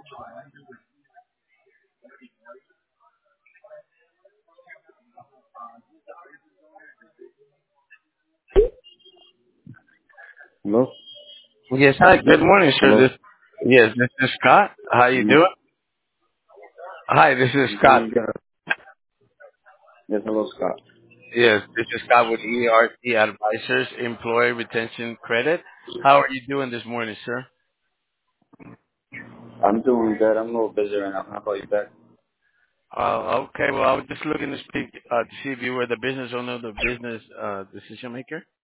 Hello? Yes, hi. Yes. Good morning, sir. Hello? This is Scott. How you Yes. doing? Hi, this is I'm Scott. doing good. Yes, hello, Scott. Yes, this is Scott with ERT Advisors, Employee Retention Credit. How are you doing this morning, sir? I'm doing good. I'm a little busy right now. Can I call you back? Okay. Well, I was just looking to speak to see if you were the business owner, the business decision maker.